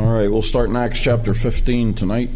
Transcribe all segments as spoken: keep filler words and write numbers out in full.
All right, we'll start in Acts chapter fifteen tonight.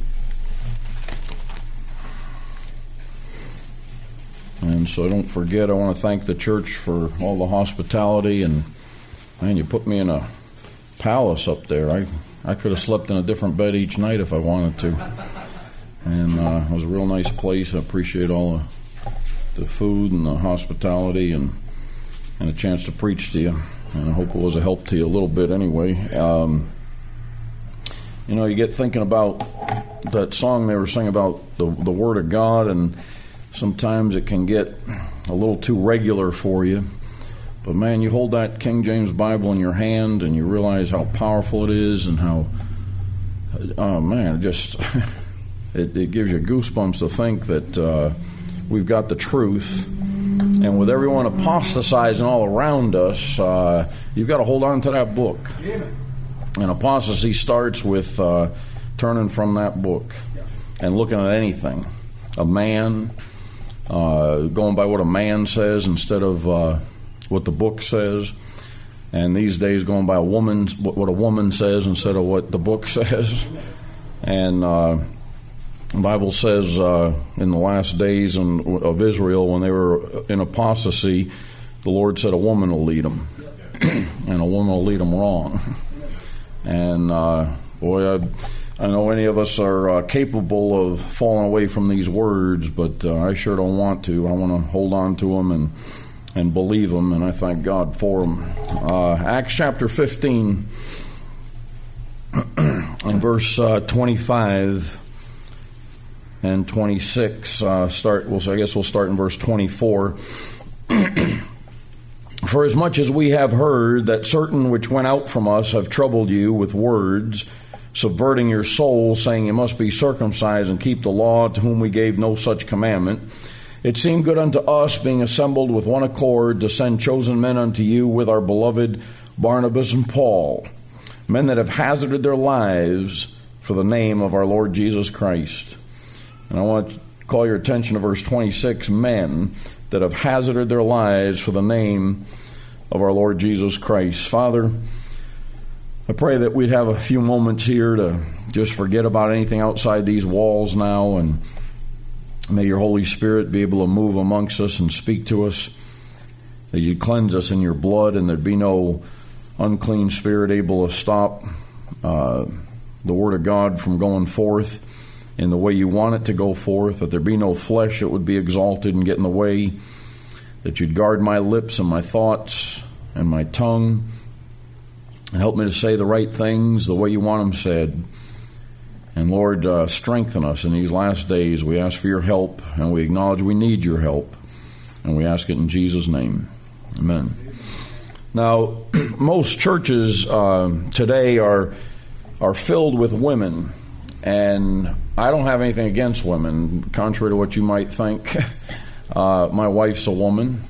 And so don't forget, I want to thank the church for all the hospitality. And, man, you put me in a palace up there. I, I could have slept in a different bed each night if I wanted to. And uh, it was a real nice place. I appreciate all the, the food and the hospitality and, and a chance to preach to you. And I hope it was a help to you a little bit anyway. Um, you know, you get thinking about that song they were singing about the, the Word of God, and sometimes it can get a little too regular for you. But, man, you hold that King James Bible in your hand and you realize how powerful it is and how, oh, man, it just, it, it gives you goosebumps to think that uh, we've got the truth. And with everyone apostatizing all around us, uh, you've got to hold on to that book. And apostasy starts with uh, turning from that book and looking at anything. A man, uh, going by what a man says instead of uh, what the book says. And these days going by a woman, what a woman says instead of what the book says. And uh, the Bible says uh, in the last days in, of Israel, when they were in apostasy, the Lord said a woman will lead them. And a woman will lead them wrong. And, uh, boy, I, I know any of us are uh, capable of falling away from these words, but uh, I sure don't want to. I want to hold on to them and, and believe them, and I thank God for them. Uh, Acts chapter fifteen, in verse uh, twenty-five and twenty-six, uh, start. Well, so I guess we'll start in verse twenty-four. For as much as we have heard that certain which went out from us have troubled you with words, subverting your souls, saying you must be circumcised and keep the law, to whom we gave no such commandment, it seemed good unto us, being assembled with one accord, to send chosen men unto you with our beloved Barnabas and Paul, men that have hazarded their lives for the name of our Lord Jesus Christ. And I want to call your attention to verse twenty-six, men that have hazarded their lives for the name of our Lord Jesus Christ. Father, I pray that we'd have a few moments here to just forget about anything outside these walls now, and may your Holy Spirit be able to move amongst us and speak to us, that you cleanse us in your blood, and there'd be no unclean spirit able to stop uh, the Word of God from going forth in the way you want it to go forth, that there be no flesh that would be exalted and get in the way, that you'd guard my lips and my thoughts and my tongue, and help me to say the right things the way you want them said. And Lord, uh, strengthen us in these last days. We ask for your help, and we acknowledge we need your help, and we ask it in Jesus' name. Amen. Now, most churches uh, today are are filled with women, and I don't have anything against women, contrary to what you might think. Uh, my wife's a woman.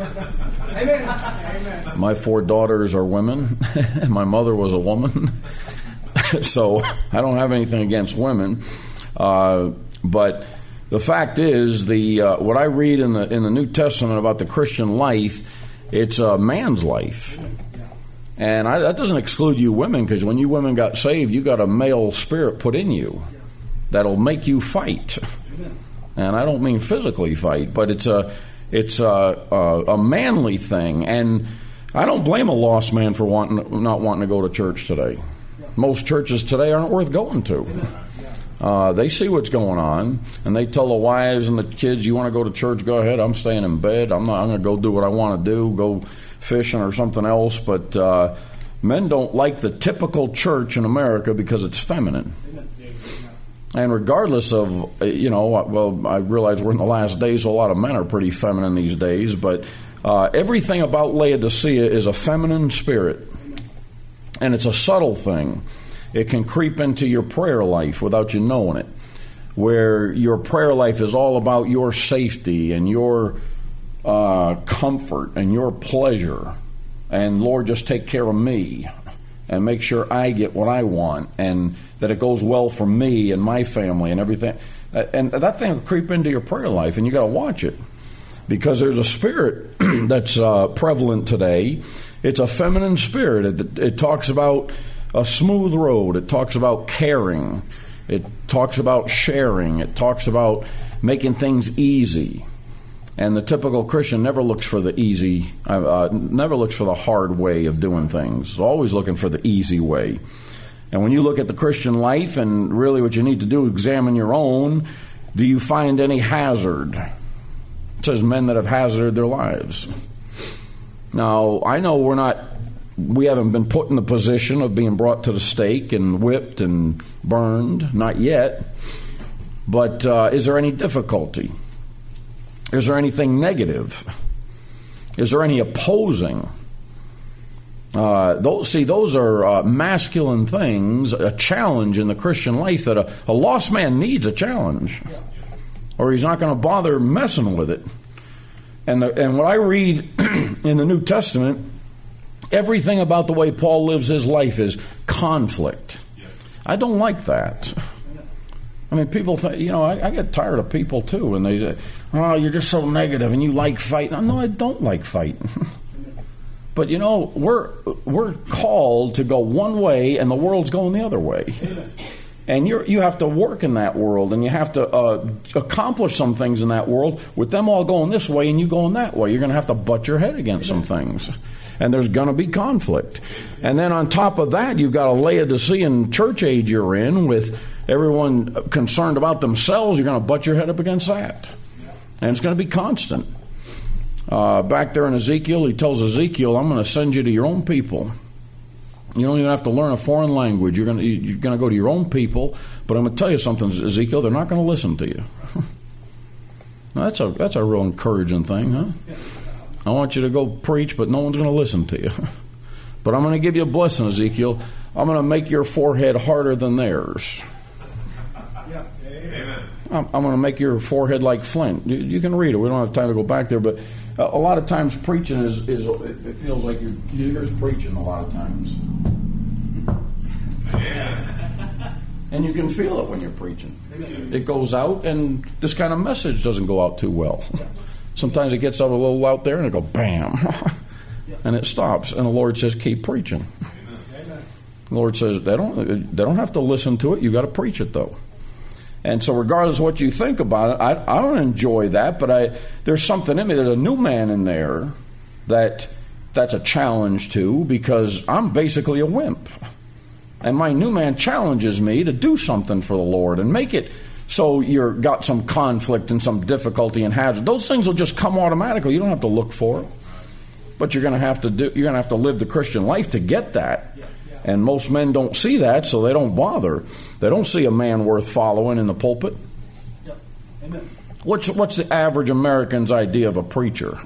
Amen. My four daughters are women. My mother was a woman. So I don't have anything against women. Uh, but the fact is, the uh, what I read in the in the New Testament about the Christian life, it's a man's life. And I, that doesn't exclude you women, because when you women got saved, you got a male spirit put in you that'll make you fight. And I don't mean physically fight, but it's a it's a, a, a manly thing. And I don't blame a lost man for wanting not wanting to go to church today. Most churches today aren't worth going to. Uh, they see what's going on, and they tell the wives and the kids, "You want to go to church? Go ahead. I'm staying in bed. I'm not. I'm going to go do what I want to do. Go fishing or something else." But uh, men don't like the typical church in America because it's feminine. And regardless of, you know, well, I realize we're in the last days, so a lot of men are pretty feminine these days, but uh, everything about Laodicea is a feminine spirit. And it's a subtle thing. It can creep into your prayer life without you knowing it, where your prayer life is all about your safety and your uh, comfort and your pleasure. And Lord, just take care of me and make sure I get what I want, and that it goes well for me and my family and everything. And that thing will creep into your prayer life, and you got to watch it, because there's a spirit that's uh, prevalent today. It's a feminine spirit. It, it talks about a smooth road. It talks about caring. It talks about sharing. It talks about making things easy. And the typical Christian never looks for the easy, uh, never looks for the hard way of doing things. Always looking for the easy way. And when you look at the Christian life, and really what you need to do is examine your own, do you find any hazard? It says men that have hazarded their lives. Now, I know we're not, we haven't been put in the position of being brought to the stake and whipped and burned, not yet. But uh, is there any difficulty? Is there anything negative? Is there any opposing? Uh, those, see, those are uh, masculine things, a challenge in the Christian life that a, a lost man needs a challenge, or he's not going to bother messing with it. And the, and what I read in the New Testament, everything about the way Paul lives his life is conflict. I don't like that. I mean, people think, you know, I, I get tired of people too, and they say, oh, you're just so negative and you like fighting. No, I don't like fighting. But, you know, we're we're called to go one way and the world's going the other way. And you you have to work in that world, and you have to uh, accomplish some things in that world with them all going this way and you going that way. You're going to have to butt your head against some things. And there's going to be conflict. And then on top of that, you've got a Laodicean church age you're in with everyone concerned about themselves. You're going to butt your head up against that. And it's going to be constant. Uh, back there in Ezekiel, he tells Ezekiel, I'm going to send you to your own people. You don't even have to learn a foreign language. You're going to, you're going to go to your own people. But I'm going to tell you something, Ezekiel, they're not going to listen to you. Now, that's a that's a real encouraging thing, huh? I want you to go preach, but no one's going to listen to you. But I'm going to give you a blessing, Ezekiel. I'm going to make your forehead harder than theirs. I'm, I'm going to make your forehead like flint. You, you can read it. We don't have time to go back there, but a, a lot of times preaching is, is it, it feels like you're, you're preaching a lot of times. And you can feel it when you're preaching. It goes out, and this kind of message doesn't go out too well. Sometimes it gets out a little out there, and it goes bam, and it stops. And the Lord says, "Keep preaching." The Lord says, "They don't. They don't have to listen to it. You got to preach it, though." And so, regardless of what you think about it, I, I don't enjoy that. But I, there's something in me. There's a new man in there that that's a challenge to, because I'm basically a wimp, and my new man challenges me to do something for the Lord and make it. So you've got some conflict and some difficulty and hazard. Those things will just come automatically. You don't have to look for it. But you're going to have to do. You're going to have to live the Christian life to get that. And most men don't see that, so they don't bother. They don't see a man worth following in the pulpit. Amen. What's what's the average American's idea of a preacher?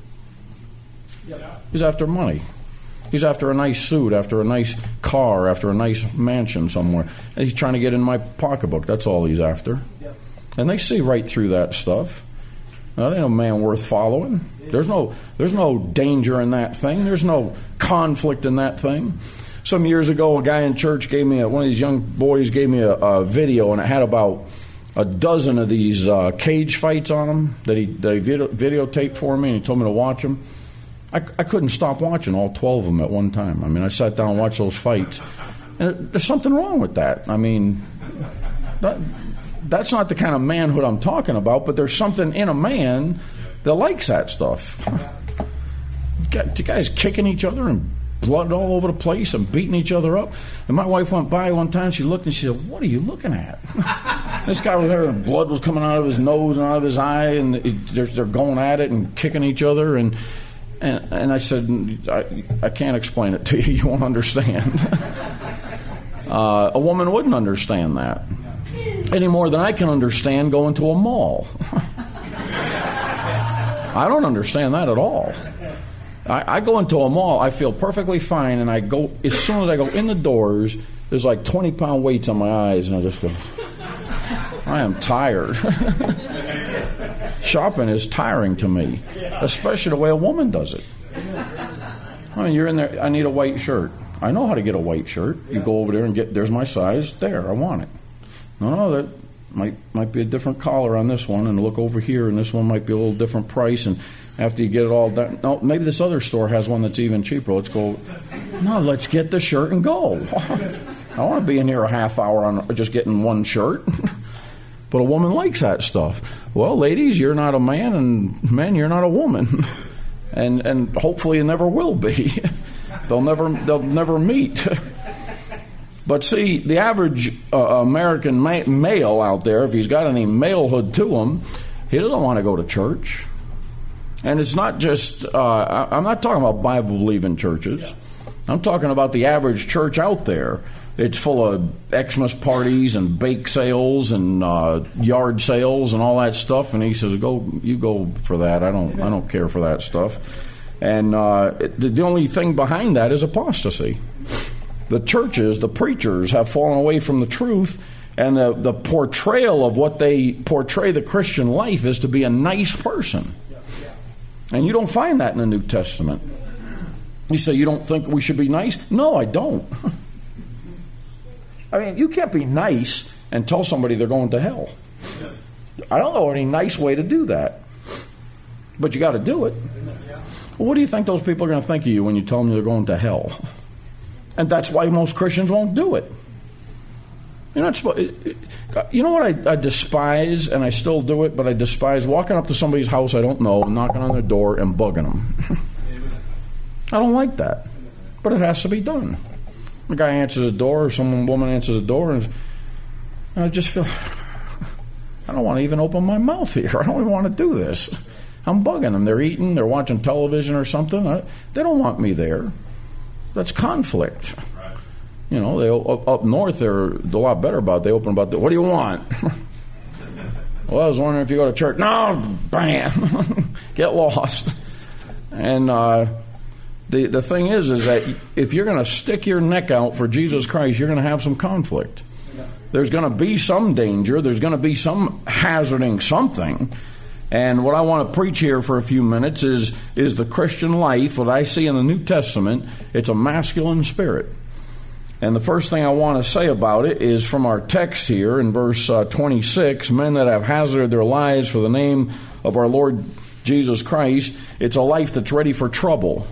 He's after money. He's after a nice suit, after a nice car, after a nice mansion somewhere. And he's trying to get in my pocketbook. That's all he's after. Yep. And they see right through that stuff. Now, that ain't a man worth following. There's no, there's no danger in that thing. There's no conflict in that thing. Some years ago, a guy in church gave me, a, one of these young boys gave me a, a video, and it had about a dozen of these uh, cage fights on them that he, that he video, videotaped for me, and he told me to watch them. I, I couldn't stop watching all twelve of them at one time. I mean, I sat down and watched those fights. And there's something wrong with that. I mean, that, that's not the kind of manhood I'm talking about, but there's something in a man that likes that stuff. You got two guys kicking each other and blood all over the place and beating each other up. And my wife went by one time, she looked and she said, "What are you looking at?" This guy was there and blood was coming out of his nose and out of his eye, and it, they're, they're going at it and kicking each other. And And, and I said, I, I can't explain it to you. You won't understand. uh, a woman wouldn't understand that any more than I can understand going to a mall. I don't understand that at all. I, I go into a mall, I feel perfectly fine, and I go, as soon as I go in the doors, there's like twenty pound weights on my eyes, and I just go, I am tired. Shopping is tiring to me, especially the way a woman does it. I mean, you're in there, I need a white shirt. I know how to get a white shirt. You go over there and get, there's my size, there, I want it. No, no, that might might be a different collar on this one, and look over here, and this one might be a little different price. And after you get it all done. No, maybe this other store has one that's even cheaper. Let's go. No, let's get the shirt and go. I don't want to be in here a half hour on just getting one shirt. But a woman likes that stuff. Well, ladies, you're not a man, and men, you're not a woman. And and hopefully you never will be. They'll never they'll never meet. But see, the average uh, American ma- male out there, if he's got any malehood to him, he doesn't want to go to church. And it's not just, uh, I, I'm not talking about Bible-believing churches. I'm talking about the average church out there. It's full of Xmas parties and bake sales and uh, yard sales and all that stuff. And he says, "Go, you go for that. I don't, I don't care for that stuff." And uh, the, the only thing behind that is apostasy. The churches, the preachers, have fallen away from the truth, and the, the portrayal of what they portray the Christian life is to be a nice person. And you don't find that in the New Testament. You say, you don't think we should be nice? No, I don't. I mean, you can't be nice and tell somebody they're going to hell. I don't know any nice way to do that. But you got to do it. Well, what do you think those people are going to think of you when you tell them they're going to hell? And that's why most Christians won't do it. You're not supposed, you know what I, I despise, and I still do it, but I despise walking up to somebody's house I don't know, and knocking on their door and bugging them. I don't like that. But it has to be done. The guy answers the door, or some woman answers the door, and I just feel, I don't want to even open my mouth here. I don't even want to do this. I'm bugging them. They're eating, they're watching television or something. I, they don't want me there. That's conflict. Right. You know, they up, up north, they're a lot better about it. They open about, the, what do you want? Well, I was wondering if you go to church. No, bam, get lost. And uh, the the thing is, is that if you're going to stick your neck out for Jesus Christ, you're going to have some conflict. There's going to be some danger. There's going to be some hazarding something. And what I want to preach here for a few minutes is is the Christian life. What I see in the New Testament, it's a masculine spirit. And the first thing I want to say about it is from our text here in verse uh, twenty-six, men that have hazarded their lives for the name of our Lord Jesus Christ. It's a life that's ready for trouble.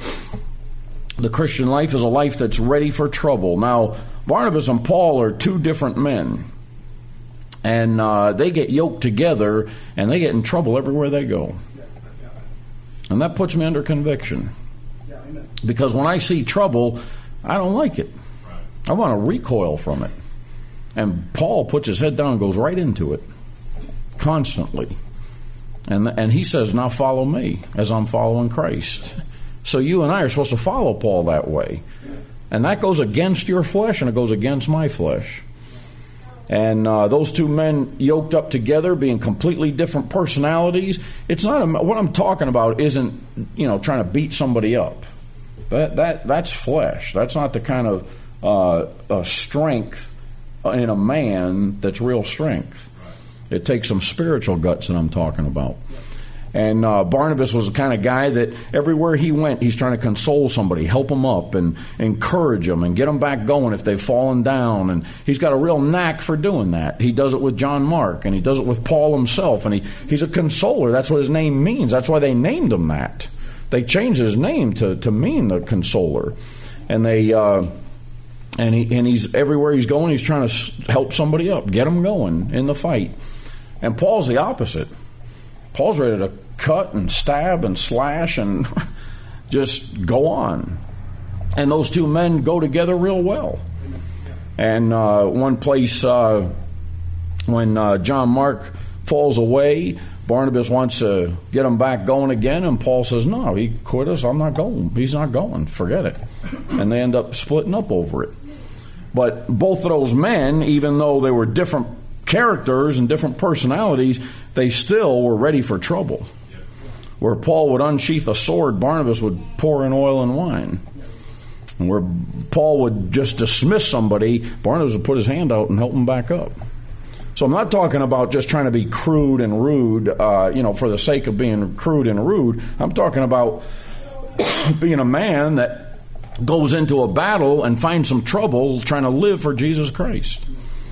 The Christian life is a life that's ready for trouble. Now, Barnabas and Paul are two different men. And uh, they get yoked together, and they get in trouble everywhere they go. And that puts me under conviction. Because when I see trouble, I don't like it. I want to recoil from it. And Paul puts his head down and goes right into it. Constantly. And, and he says, now follow me as I'm following Christ. So you and I are supposed to follow Paul that way. And that goes against your flesh, and it goes against my flesh. And uh, those two men yoked up together, being completely different personalities. It's not a, what I'm talking about isn't, you know, trying to beat somebody up. That that that's flesh. That's not the kind of uh, uh, strength in a man that's real strength. It takes some spiritual guts that I'm talking about. And uh, Barnabas was the kind of guy that everywhere he went, he's trying to console somebody, help them up, and encourage them, and get them back going if they've fallen down. And he's got a real knack for doing that. He does it with John Mark, and he does it with Paul himself. And he, he's a consoler. That's what his name means. That's why they named him that. They changed his name to, to mean the consoler. And they uh, and he and he's everywhere he's going, he's trying to help somebody up, get them going in the fight. And Paul's the opposite. Paul's ready to cut and stab and slash and just go on. And those two men go together real well. And uh, one place, uh, when uh, John Mark falls away, Barnabas wants to get him back going again, and Paul says, no, he quit us, I'm not going. He's not going, forget it. And they end up splitting up over it. But both of those men, even though they were different characters and different personalities, they still were ready for trouble. Where Paul would unsheath a sword, Barnabas would pour in oil and wine. And where Paul would just dismiss somebody, Barnabas would put his hand out and help him back up. So I'm not talking about just trying to be crude and rude, uh, you know, for the sake of being crude and rude. I'm talking about being a man that goes into a battle and finds some trouble trying to live for Jesus Christ.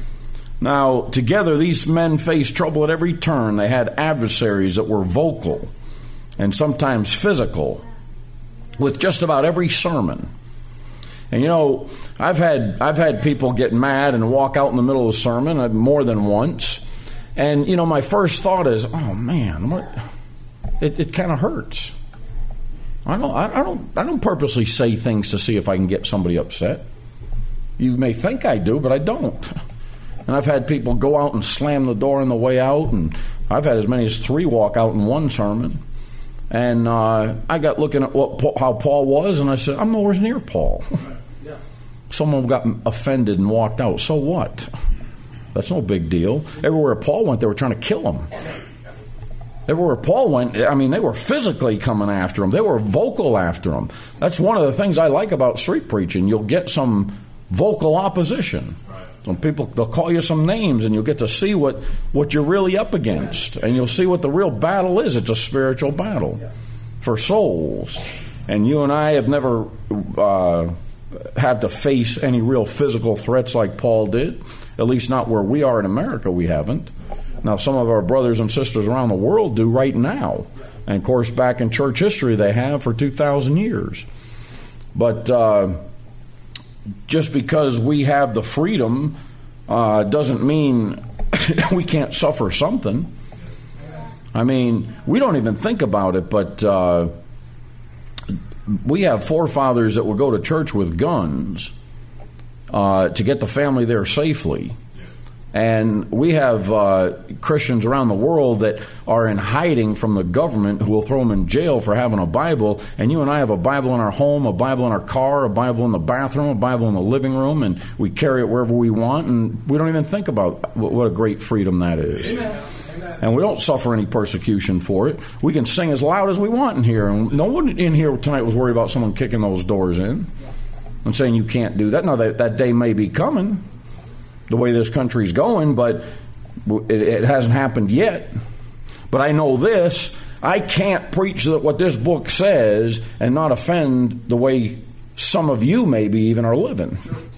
Now, together, these men faced trouble at every turn. They had adversaries that were vocal. and sometimes physical with just about every sermon. And you know, I've had I've had people get mad and walk out in the middle of the sermon more than once. And you know, my first thought is, oh man, what? It, it kind of hurts. I don't I, I don't I don't purposely say things to see if I can get somebody upset. You may think I do, but I don't. And I've had people go out and slam the door on the way out, and I've had as many as three walk out in one sermon. And uh, I got looking at what how Paul was, and I said, I'm nowhere near Paul. Yeah. Someone got offended and walked out. So what? That's no big deal. Everywhere Paul went, they were trying to kill him. Everywhere Paul went, I mean, they were physically coming after him. They were vocal after him. That's one of the things I like about street preaching. You'll get some vocal opposition. Some people, they'll call you some names, and you'll get to see what, what you're really up against. And you'll see what the real battle is. It's a spiritual battle for souls. And you and I have never uh, had to face any real physical threats like Paul did. At least not where we are in America, we haven't. Now, some of our brothers and sisters around the world do right now. And, of course, back in church history, they have for two thousand years. But uh, just because we have the freedom uh, doesn't mean we can't suffer something. I mean, we don't even think about it, but uh, we have forefathers that will go to church with guns uh, to get the family there safely. And we have uh, Christians around the world that are in hiding from the government who will throw them in jail for having a Bible. And you and I have a Bible in our home, a Bible in our car, a Bible in the bathroom, a Bible in the living room, and we carry it wherever we want. And we don't even think about what a great freedom that is. Amen. And we don't suffer any persecution for it. We can sing as loud as we want in here. And no one in here tonight was worried about someone kicking those doors in and saying you can't do that. Now, that, that day may be coming, the way this country's going, but it, it hasn't happened yet. But I know this, I can't preach what this book says and not offend the way some of you maybe even are living.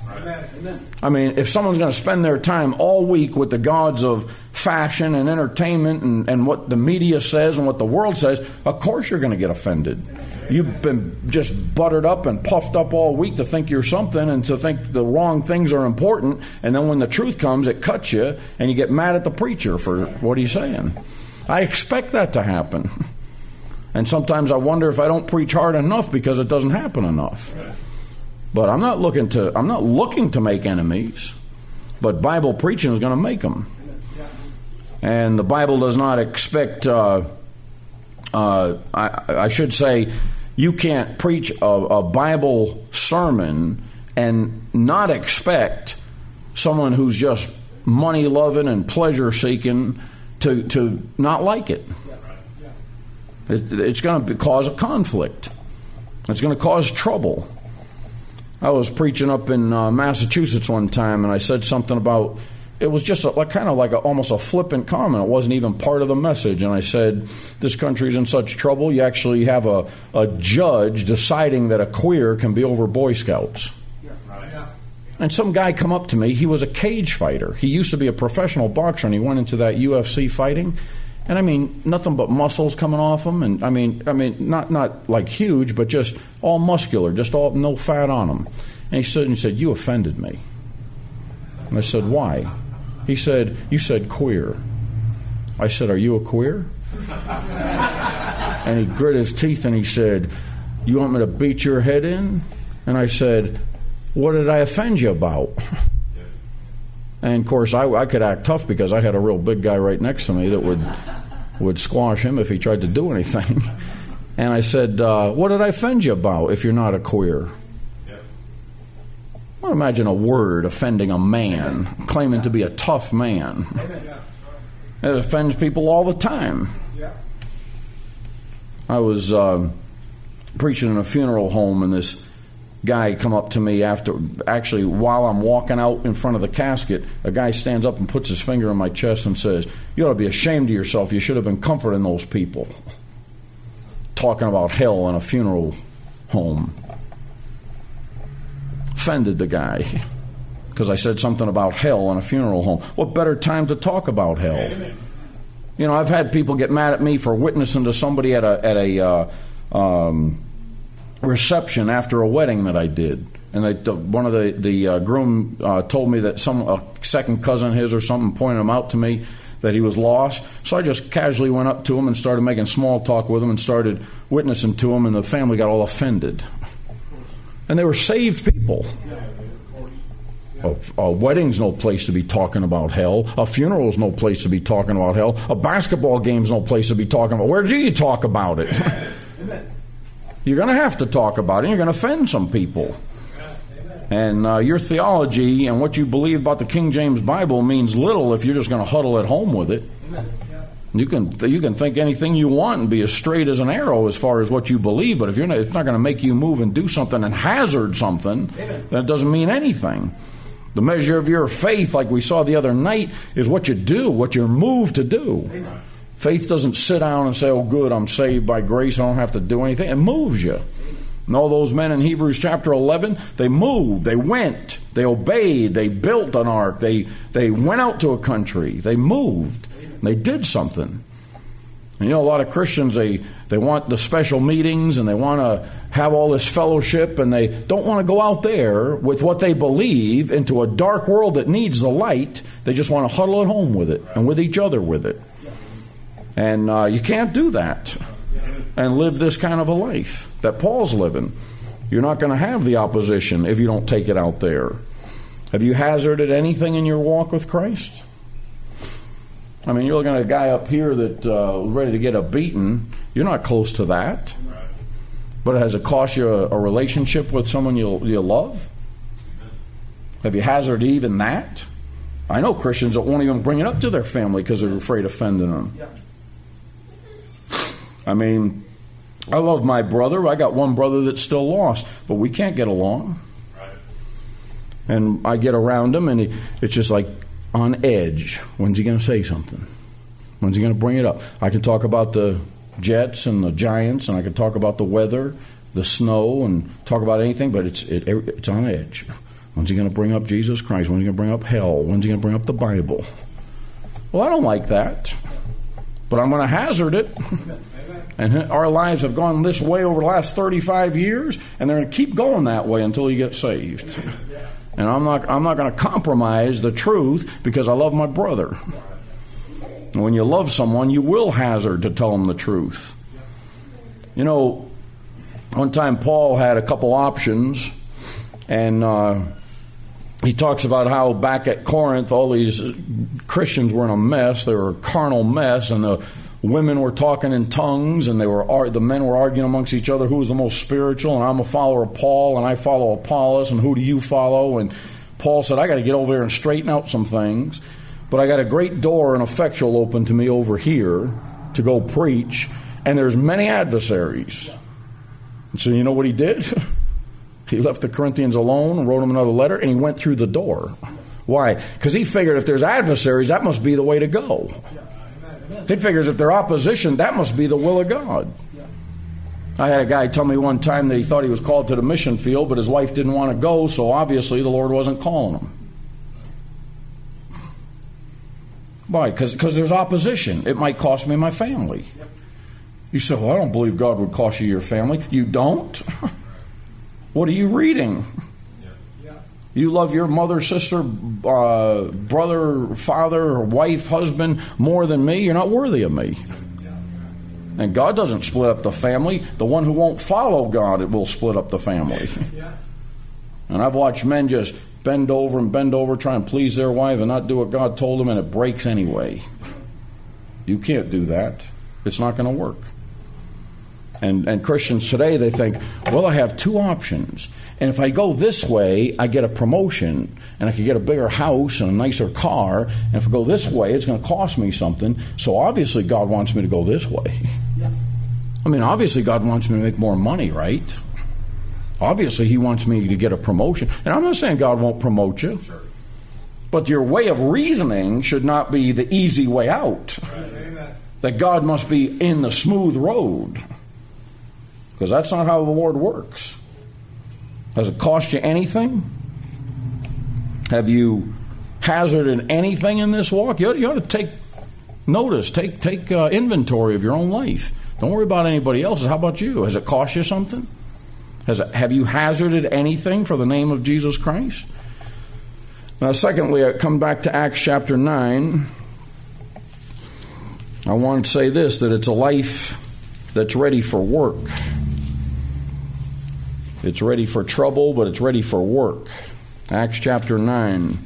I mean, if someone's going to spend their time all week with the gods of fashion and entertainment and, and what the media says and what the world says, of course you're going to get offended. You've been just buttered up and puffed up all week to think you're something and to think the wrong things are important, and then when the truth comes, it cuts you, and you get mad at the preacher for what he's saying. I expect that to happen. And sometimes I wonder if I don't preach hard enough because it doesn't happen enough. But I'm not looking to I'm not looking to make enemies, but Bible preaching is going to make them. And the Bible does not expect, uh, uh, I, I should say, you can't preach a, a Bible sermon and not expect someone who's just money-loving and pleasure-seeking to, to not like it. it it's going to cause a conflict. It's going to cause trouble. I was preaching up in uh, Massachusetts one time, and I said something about, it was just a, like, kind of like a, almost a flippant comment. It wasn't even part of the message. And I said, this country's in such trouble, you actually have a, a judge deciding that a queer can be over Boy Scouts. Yeah. Right. Yeah. And some guy come up to me. He was a cage fighter. He used to be a professional boxer, and he went into that U F C fighting. And I mean, nothing but muscles coming off him. And I mean, I mean, not not like huge, but just all muscular, just all no fat on him. And he stood and he said, "You offended me." And I said, "Why?" He said, "You said queer." I said, "Are you a queer?" And he grit his teeth and he said, "You want me to beat your head in?" And I said, "What did I offend you about?" And of course, I, I could act tough because I had a real big guy right next to me that would would squash him if he tried to do anything. And I said, uh, "What did I offend you about if you're not a queer?" Well, imagine a word offending a man, claiming to be a tough man. It offends people all the time. I was uh, preaching in a funeral home, and this guy come up to me after, actually while I'm walking out in front of the casket, a guy stands up and puts his finger on my chest and says, "You ought to be ashamed of yourself. You should have been comforting those people." Talking about hell in a funeral home. Offended the guy because I said something about hell in a funeral home. What better time to talk about hell? You know, I've had people get mad at me for witnessing to somebody at a at a uh, um, reception after a wedding that I did, and they, the, one of the the uh, groom uh, told me that some a second cousin of his or something pointed him out to me that he was lost. So I just casually went up to him and started making small talk with him and started witnessing to him, and the family got all offended, and they were saved people. A, a wedding's no place to be talking about hell. A funeral's no place to be talking about hell. A basketball game's no place to be talking about. Where do you talk about it? You're going to have to talk about it. You're going to offend some people. And uh, your theology and what you believe about the King James Bible means little if you're just going to huddle at home with it. You can you can think anything you want and be as straight as an arrow as far as what you believe, but if you're not, it's not going to make you move and do something and hazard something, then it doesn't mean anything. The measure of your faith, like we saw the other night, is what you do, what you're moved to do. Amen. Faith doesn't sit down and say, oh, good, I'm saved by grace, I don't have to do anything. It moves you. And all those men in Hebrews chapter eleven, they moved, they went, they obeyed, they built an ark, they, they went out to a country, they moved, they did something. And you know, a lot of Christians, they, they want the special meetings and they want to have all this fellowship, and they don't want to go out there with what they believe into a dark world that needs the light. They just want to huddle at home with it and with each other with it. And uh, you can't do that and live this kind of a life that Paul's living. You're not going to have the opposition if you don't take it out there. Have you hazarded anything in your walk with Christ? I mean, you're looking at a guy up here that uh, was ready to get a beating. You're not close to that. But has it cost you a, a relationship with someone you you love? Have you hazarded even that? I know Christians that won't even bring it up to their family because they're afraid of offending them. I mean, I love my brother. I got one brother that's still lost, but we can't get along. And I get around him, and he, it's just like on edge. When's he going to say something? When's he going to bring it up? I can talk about the Jets and the Giants, and I can talk about the weather, the snow, and talk about anything, but it's it, it's on edge. When's he going to bring up Jesus Christ? When's he going to bring up hell? When's he going to bring up the Bible? Well, I don't like that, but I'm going to hazard it. And our lives have gone this way over the last thirty-five years, and they're going to keep going that way until you get saved. And I'm not I'm not going to compromise the truth because I love my brother. And when you love someone, you will hazard to tell them the truth. You know, one time Paul had a couple options, and uh, he talks about how back at Corinth, all these Christians were in a mess. They were a carnal mess, and the women were talking in tongues, and they were the men were arguing amongst each other who was the most spiritual, and I'm a follower of Paul, and I follow Apollos, and who do you follow? And Paul said, I got to get over there and straighten out some things. But I got a great door and effectual open to me over here to go preach, and there's many adversaries. And so you know what he did? He left the Corinthians alone and wrote them another letter, and he went through the door. Why? Because he figured if there's adversaries, that must be the way to go. He figures if there's opposition, that must be the will of God. I had a guy tell me one time that he thought he was called to the mission field, but his wife didn't want to go, so obviously the Lord wasn't calling him. Why? Because there's opposition. It might cost me my family. You say, well, I don't believe God would cost you your family. You don't? What are you reading? You love your mother, sister, uh, brother, father, wife, husband more than me? You're not worthy of me. And God doesn't split up the family. The one who won't follow God, it will split up the family. And I've watched men just bend over and bend over, try and please their wife and not do what God told them, and it breaks anyway. You can't do that. It's not going to work. And, and Christians today, they think, well, I have two options. And if I go this way, I get a promotion, and I can get a bigger house and a nicer car. And if I go this way, it's going to cost me something. So obviously God wants me to go this way. Yeah. I mean, obviously God wants me to make more money, right? Obviously He wants me to get a promotion. And I'm not saying God won't promote you. Sure. But your way of reasoning should not be the easy way out. Right. That God must be in the smooth road. Because that's not how the Lord works. Has it cost you anything? Have you hazarded anything in this walk? You ought, you ought to take Notice, take take uh, inventory of your own life. Don't worry about anybody else's. How about you? Has it cost you something? Has it, have you hazarded anything for the name of Jesus Christ? Now, secondly, I come back to Acts chapter nine. I want to say this, that it's a life that's ready for work. It's ready for trouble, but it's ready for work. Acts chapter nine.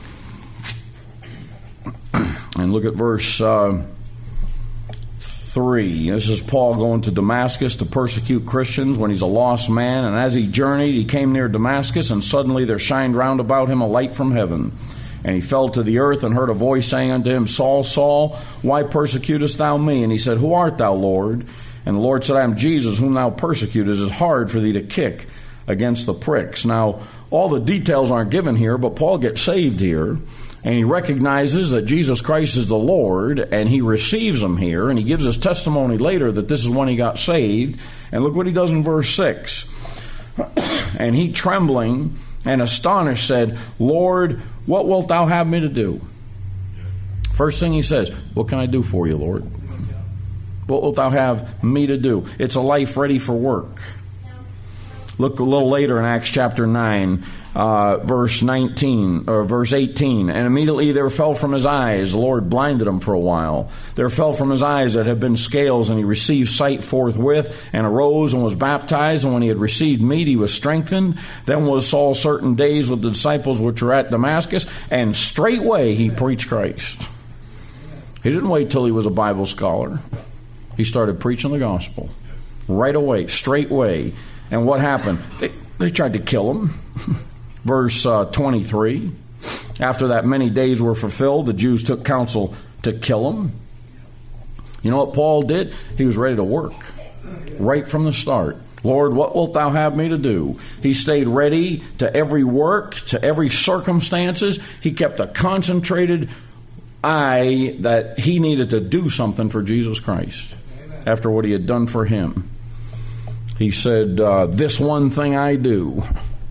And look at verse uh, three. This is Paul going to Damascus to persecute Christians when he's a lost man. And as he journeyed, he came near Damascus, and suddenly there shined round about him a light from heaven. And he fell to the earth and heard a voice saying unto him, Saul, Saul, why persecutest thou me? And he said, Who art thou, Lord? And the Lord said, I am Jesus, whom thou persecutest. It is hard for thee to kick against the pricks. Now, all the details aren't given here, but Paul gets saved here. And he recognizes that Jesus Christ is the Lord, and he receives him here, and he gives his testimony later that this is when he got saved. And look what he does in verse six. And he, trembling and astonished, said, Lord, what wilt thou have me to do? First thing he says, what can I do for you, Lord? What wilt thou have me to do? It's a life ready for work. Look a little later in Acts chapter nine, uh, verse nineteen, or verse eighteen. And immediately there fell from his eyes, the Lord blinded him for a while. There fell from his eyes that had been scales, and he received sight forthwith, and arose and was baptized. And when he had received meat, he was strengthened. Then was Saul certain days with the disciples which were at Damascus, and straightway he preached Christ. He didn't wait till he was a Bible scholar. He started preaching the gospel right away, straightway. And what happened? They, they tried to kill him. Verse uh, twenty-three. After that many days were fulfilled, the Jews took counsel to kill him. You know what Paul did? He was ready to work right from the start. Lord, what wilt thou have me to do? He stayed ready to every work, to every circumstances. He kept a concentrated eye that he needed to do something for Jesus Christ after what he had done for him. He said, uh, this one thing I do,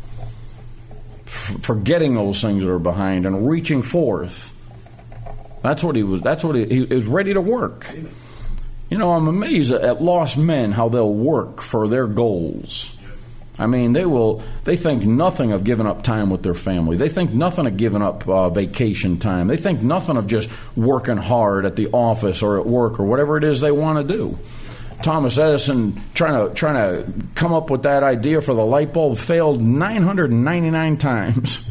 F- forgetting those things that are behind and reaching forth. That's what he was. That's what he, he was ready to work. You know, I'm amazed at lost men, how they'll work for their goals. I mean, they will. They think nothing of giving up time with their family. They think nothing of giving up uh, vacation time. They think nothing of just working hard at the office or at work or whatever it is they want to do. Thomas Edison, trying to trying to come up with that idea for the light bulb, failed nine hundred ninety-nine times.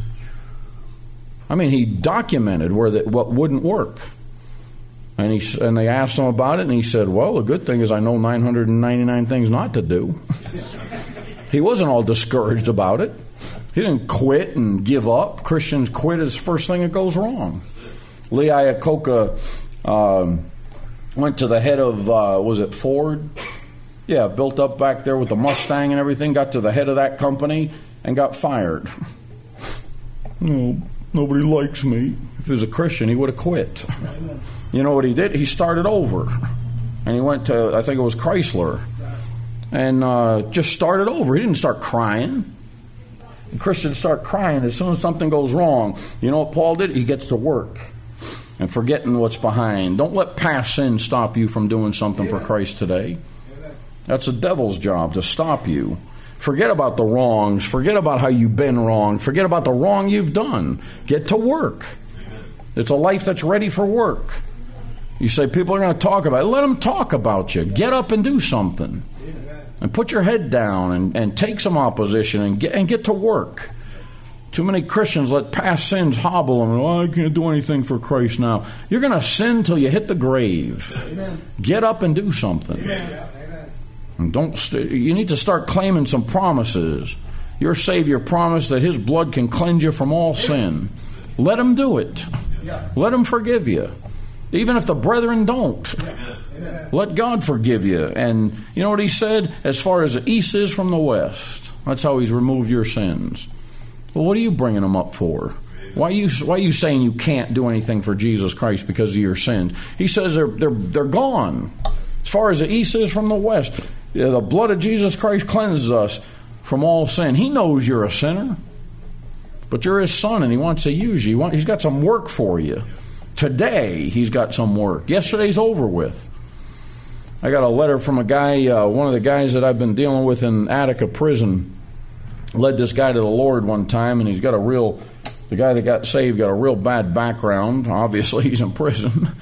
I mean, he documented where that what wouldn't work, and he and they asked him about it, and he said, "Well, the good thing is I know nine hundred ninety-nine things not to do." He wasn't all discouraged about it. He didn't quit and give up. Christians quit is the first thing that goes wrong. Lee Iacocca um, went to the head of, uh, was it Ford? Yeah, built up back there with the Mustang and everything, got to the head of that company and got fired. No, nobody likes me. If he was a Christian, he would have quit. You know what he did? He started over. And he went to, I think it was Chrysler, and uh, just started over. He didn't start crying. Christians start crying as soon as something goes wrong. You know what Paul did? He gets to work and forgetting what's behind. Don't let past sin stop you from doing something for Christ today. That's the devil's job, to stop you. Forget about the wrongs. Forget about how you've been wrong. Forget about the wrong you've done. Get to work. It's a life that's ready for work. You say people are going to talk about it. Let them talk about you. Get up and do something. And put your head down and, and take some opposition and get and get to work. Too many Christians let past sins hobble them. Oh, I can't do anything for Christ now. You're going to sin till you hit the grave. Amen. Get up and do something. Amen. And don't. St- you need to start claiming some promises. Your Savior promised that His blood can cleanse you from all sin. Let Him do it. Let Him forgive you. Even if the brethren don't. Amen. Let God forgive you. And you know what He said? As far as the east is from the west. That's how He's removed your sins. Well, what are you bringing them up for? Why are you why are you saying you can't do anything for Jesus Christ because of your sins? He says they're they're they're gone. As far as the east is from the west. Yeah, the blood of Jesus Christ cleanses us from all sin. He knows you're a sinner. But you're His son and He wants to use you. He's got some work for you. Today, he's got some work. Yesterday's over with. I got a letter from a guy, uh, one of the guys that I've been dealing with in Attica prison, led this guy to the Lord one time, and he's got a real, the guy that got saved got a real bad background. Obviously, he's in prison.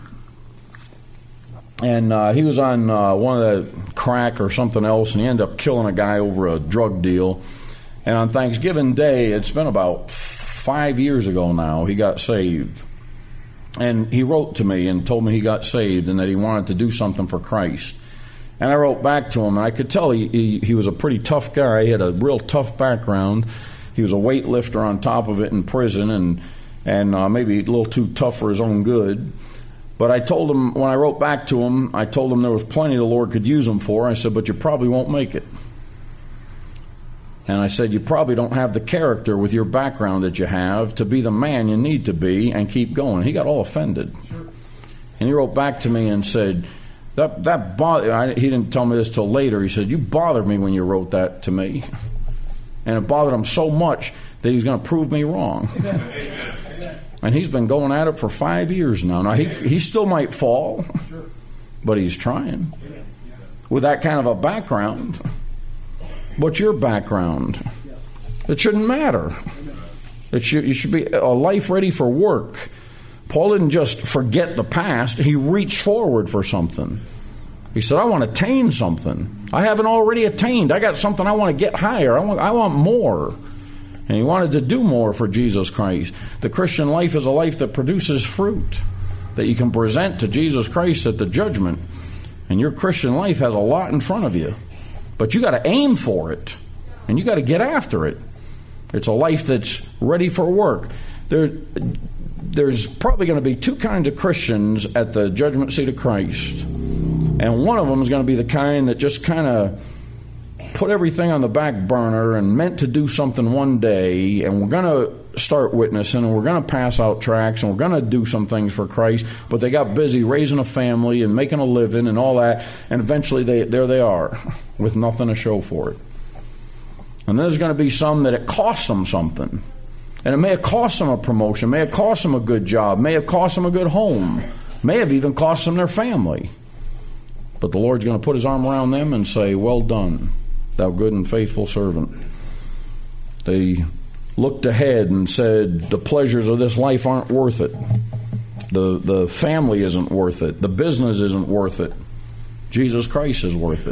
And uh, he was on uh, one of the crack or something else, and he ended up killing a guy over a drug deal. And on Thanksgiving Day, it's been about five years ago now, he got saved. And he wrote to me and told me he got saved and that he wanted to do something for Christ. And I wrote back to him, and I could tell he, he, he was a pretty tough guy. He had a real tough background. He was a weightlifter on top of it in prison, and, and uh, maybe a little too tough for his own good. But I told him, when I wrote back to him, I told him there was plenty the Lord could use him for. I said, but you probably won't make it. And I said, you probably don't have the character with your background that you have to be the man you need to be and keep going. He got all offended. Sure. And he wrote back to me and said, that that bothered, I, he didn't tell me this till later. He said, you bothered me when you wrote that to me. And it bothered him so much that he's going to prove me wrong. And he's been going at it for five years now. Now, he, he still might fall, but he's trying. With that kind of a background. What's your background? It shouldn't matter. It should, you should be a life ready for work. Paul didn't just forget the past. He reached forward for something. He said, I want to attain something. I haven't already attained. I got something I want to get higher. I want, I want more. And he wanted to do more for Jesus Christ. The Christian life is a life that produces fruit that you can present to Jesus Christ at the judgment. And your Christian life has a lot in front of you. But you got to aim for it. And you got to get after it. It's a life that's ready for work. There, there's probably going to be two kinds of Christians at the judgment seat of Christ. And one of them is going to be the kind that just kind of put everything on the back burner and meant to do something one day, and we're going to start witnessing, and we're going to pass out tracts, and we're going to do some things for Christ, but they got busy raising a family and making a living and all that, and eventually they, there they are with nothing to show for it. And then there's going to be some that it costs them something. And it may have cost them a promotion, may have cost them a good job, may have cost them a good home, may have even cost them their family. But the Lord's going to put his arm around them and say, well done, thou good and faithful servant. They looked ahead and said, the pleasures of this life aren't worth it. The, the family isn't worth it. The business isn't worth it. Jesus Christ is worth it.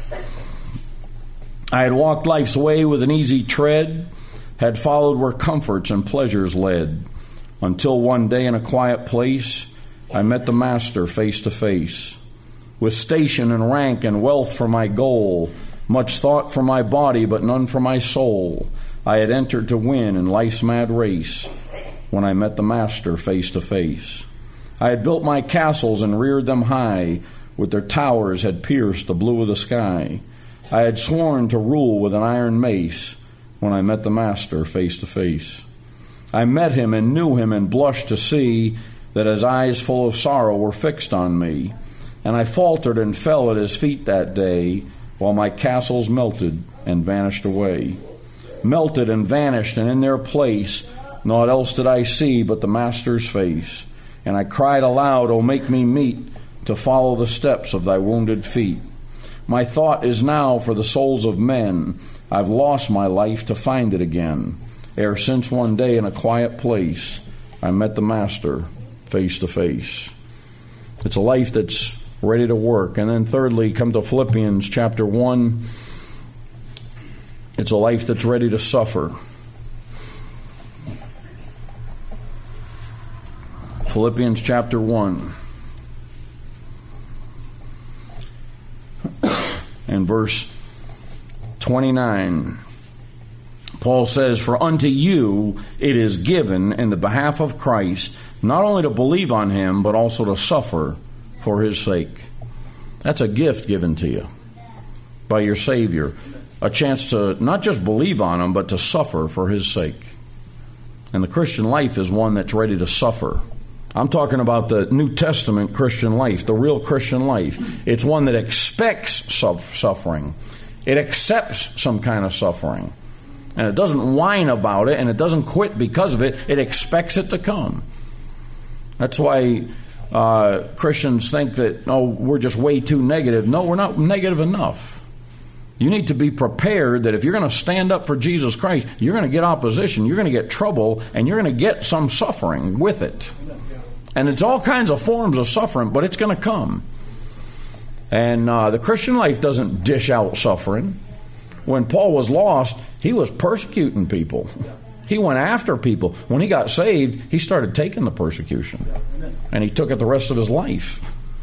I had walked life's way with an easy tread, had followed where comforts and pleasures led, until one day in a quiet place I met the Master face to face. With station and rank and wealth for my goal, much thought for my body but none for my soul, I had entered to win in life's mad race when I met the Master face to face. I had built my castles and reared them high, with their towers had pierced the blue of the sky. I had sworn to rule with an iron mace when I met the Master face to face. I met him and knew him and blushed to see that his eyes full of sorrow were fixed on me. And I faltered and fell at his feet that day, while my castles melted and vanished away. Melted and vanished, and in their place naught else did I see but the Master's face. And I cried aloud, O make me meet to follow the steps of thy wounded feet. My thought is now for the souls of men. I've lost my life to find it again, ere since one day in a quiet place I met the Master face to face. It's a life that's ready to work. And then thirdly, come to Philippians chapter one. It's a life that's ready to suffer. Philippians chapter one. And verse twenty-nine. Paul says, for unto you it is given in the behalf of Christ, not only to believe on him, but also to suffer for his sake. That's a gift given to you by your Savior. A chance to not just believe on him, but to suffer for his sake. And the Christian life is one that's ready to suffer. I'm talking about the New Testament Christian life, the real Christian life. It's one that expects suffering. It accepts some kind of suffering. And it doesn't whine about it, and it doesn't quit because of it. It expects it to come. That's why uh, Christians think that, oh, we're just way too negative. No, we're not negative enough. You need to be prepared that if you're going to stand up for Jesus Christ, you're going to get opposition, you're going to get trouble, and you're going to get some suffering with it. And it's all kinds of forms of suffering, but it's going to come. And uh, the Christian life doesn't dish out suffering. When Paul was lost, he was persecuting people. He went after people. When he got saved, he started taking the persecution. And he took it the rest of his life.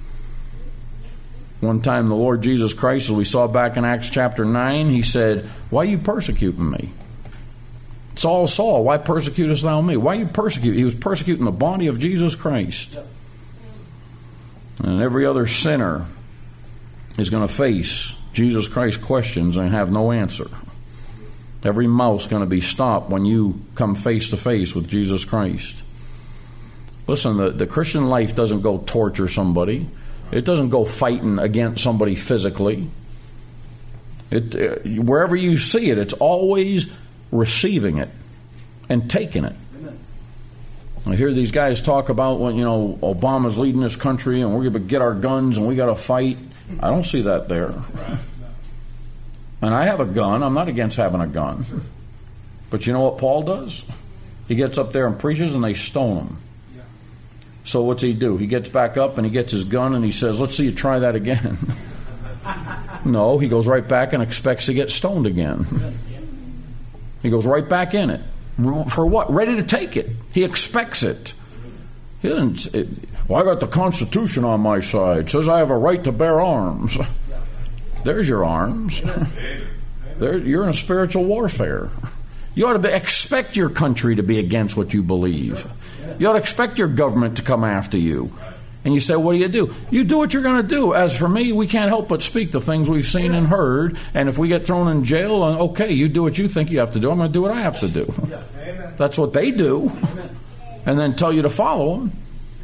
One time the Lord Jesus Christ, as we saw back in Acts chapter nine, he said, "Why are you persecuting me? Saul, Saul, why persecutest thou me?" Why are you persecuting? He was persecuting the body of Jesus Christ. And every other sinner is going to face Jesus Christ questions and have no answer. Every mouth's going to be stopped when you come face to face with Jesus Christ. Listen, the, the Christian life doesn't go torture somebody. It doesn't go fighting against somebody physically. It, uh, wherever you see it, it's always receiving it and taking it. Amen. I hear these guys talk about when, you know, Obama's leading this country and we're going to get our guns and we got to fight. I don't see that there. And I have a gun. I'm not against having a gun. But you know what Paul does? He gets up there and preaches and they stone him. So what's he do? He gets back up and he gets his gun and he says, "Let's see you try that again." No, he goes right back and expects to get stoned again. He goes right back in it. For what? Ready to take it. He expects it. He doesn't, it well, I got the Constitution on my side. It says I have a right to bear arms. There's your arms. There, you're in a spiritual warfare. You ought to be, expect your country to be against what you believe. You ought to expect your government to come after you. And you say, what do you do? You do what you're going to do. As for me, we can't help but speak the things we've seen and heard. And if we get thrown in jail, okay, you do what you think you have to do. I'm going to do what I have to do. That's what they do. And then tell you to follow them.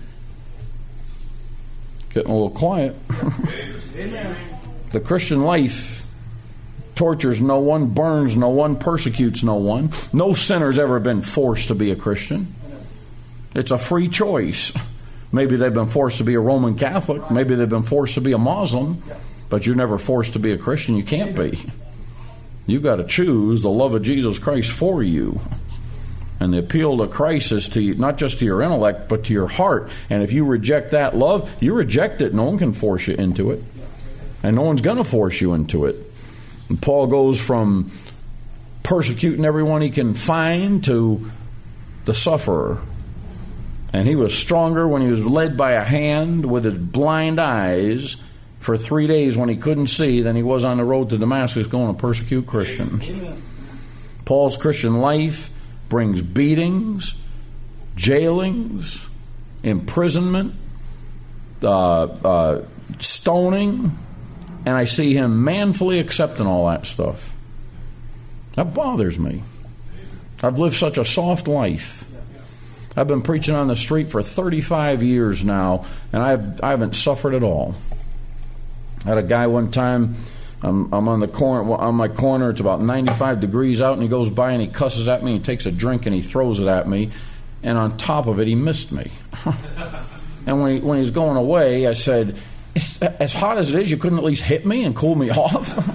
Getting a little quiet. The Christian life tortures no one, burns no one, persecutes no one. No sinner's ever been forced to be a Christian. It's a free choice. Maybe they've been forced to be a Roman Catholic. Maybe they've been forced to be a Muslim. But you're never forced to be a Christian. You can't be. You've got to choose the love of Jesus Christ for you. And the appeal to Christ is to you, not just to your intellect, but to your heart. And if you reject that love, you reject it. No one can force you into it. And no one's going to force you into it. And Paul goes from persecuting everyone he can find to the sufferer. And he was stronger when he was led by a hand with his blind eyes for three days when he couldn't see than he was on the road to Damascus going to persecute Christians. Amen. Paul's Christian life brings beatings, jailings, imprisonment, uh, uh, stoning, and I see him manfully accepting all that stuff. That bothers me. I've lived such a soft life. I've been preaching on the street for thirty-five years now, and I've, I haven't suffered at all. I had a guy one time, I'm, I'm on the corner, on my corner, it's about ninety-five degrees out, and he goes by and he cusses at me, he takes a drink and he throws it at me, and on top of it, he missed me. And when he, when he was going away, I said, as hot as it is, you couldn't at least hit me and cool me off?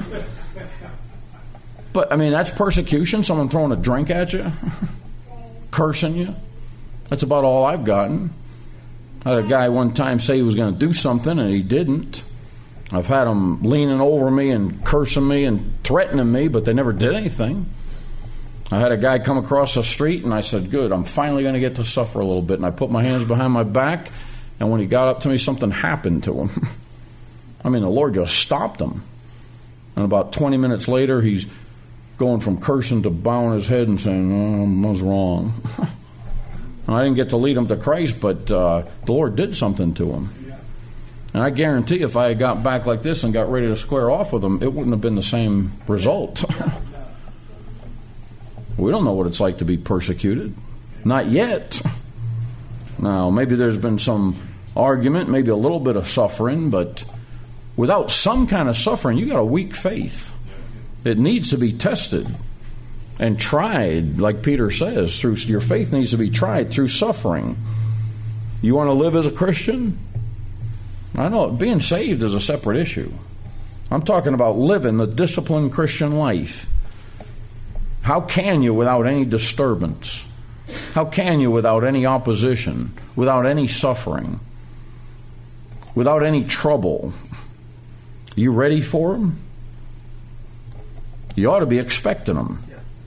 But, I mean, that's persecution, someone throwing a drink at you, cursing you. That's about all I've gotten. I had a guy one time say he was going to do something, and he didn't. I've had them leaning over me and cursing me and threatening me, but they never did anything. I had a guy come across the street, and I said, good, I'm finally going to get to suffer a little bit. And I put my hands behind my back, and when he got up to me, something happened to him. I mean, the Lord just stopped him. And about twenty minutes later, he's going from cursing to bowing his head and saying, oh, I was wrong. And I didn't get to lead him to Christ, but uh, the Lord did something to him. And I guarantee if I had got back like this and got ready to square off with him, it wouldn't have been the same result. We don't know what it's like to be persecuted. Not yet. Now, maybe there's been some argument, maybe a little bit of suffering, but without some kind of suffering, you got a weak faith. It needs to be tested and tried, like Peter says, through your faith needs to be tried through suffering. You want to live as a Christian? I know being saved is a separate issue. I'm talking about living the disciplined Christian life. How can you without any disturbance? How can you without any opposition, without any suffering, without any trouble? You ready for them? You ought to be expecting them.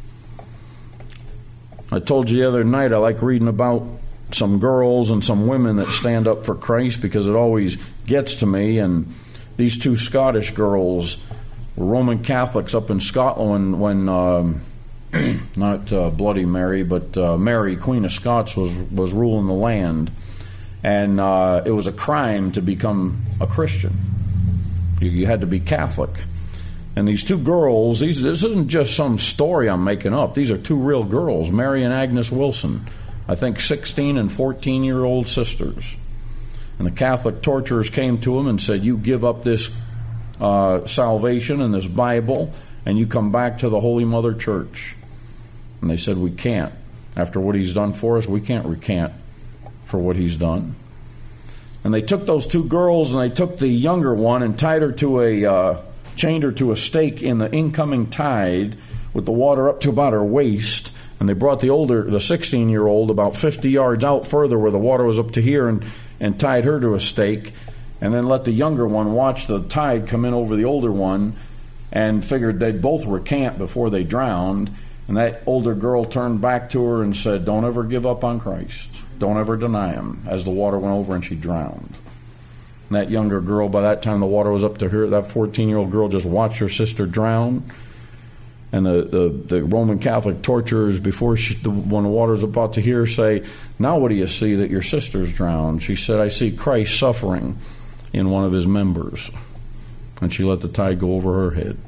I told you the other night I like reading about some girls and some women that stand up for Christ because it always gets to me. And these two Scottish girls were Roman Catholics up in Scotland when, um, not uh, Bloody Mary, but uh, Mary, Queen of Scots, was, was ruling the land. And uh, it was a crime to become a Christian. You, you had to be Catholic. And these two girls, these, this isn't just some story I'm making up. These are two real girls, Mary and Agnes Wilson. I think sixteen and fourteen-year-old sisters. And the Catholic torturers came to them and said, you give up this uh, salvation and this Bible, and you come back to the Holy Mother Church. And they said, we can't. After what he's done for us, we can't recant for what he's done. And they took those two girls, and they took the younger one and tied her to a, uh, chained her to a stake in the incoming tide with the water up to about her waist. And they brought the older, the sixteen-year-old about fifty yards out further where the water was up to here and, and tied her to a stake, and then let the younger one watch the tide come in over the older one, and figured they'd both recant before they drowned. And that older girl turned back to her and said, don't ever give up on Christ. Don't ever deny him, as the water went over and she drowned. And that younger girl, by that time the water was up to her, that fourteen-year-old girl just watched her sister drown. And the, the, the Roman Catholic torturers, before she, the, when the water was about to hear, say, now what do you see that your sister's drowned? She said, I see Christ suffering in one of his members. And she let the tide go over her head.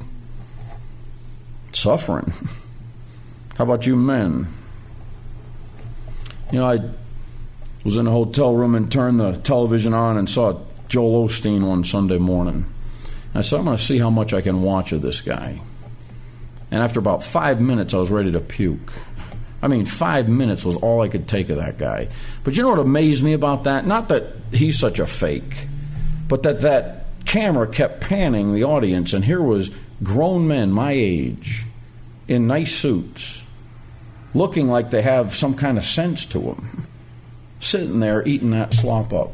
Suffering. How about you men? You know, I was in a hotel room and turned the television on and saw Joel Osteen one Sunday morning. I said, I'm going to see how much I can watch of this guy. And after about five minutes, I was ready to puke. I mean, five minutes was all I could take of that guy. But you know what amazed me about that? Not that he's such a fake, but that that camera kept panning the audience, and here was grown men my age in nice suits, looking like they have some kind of sense to them, sitting there eating that slop up.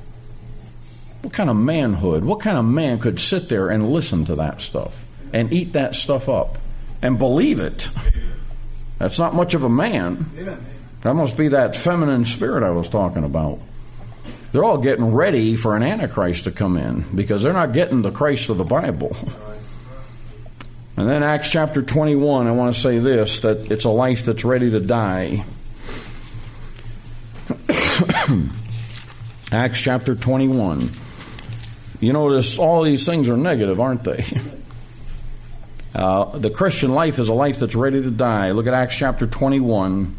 What kind of manhood, what kind of man could sit there and listen to that stuff and eat that stuff up and believe it? That's not much of a man. That must be that feminine spirit I was talking about. They're all getting ready for an Antichrist to come in because they're not getting the Christ of the Bible. And then Acts chapter twenty-one, I want to say this, that it's a life that's ready to die. Acts chapter twenty-one. You notice all these things are negative, aren't they? Uh, the Christian life is a life that's ready to die. Look at Acts chapter twenty-one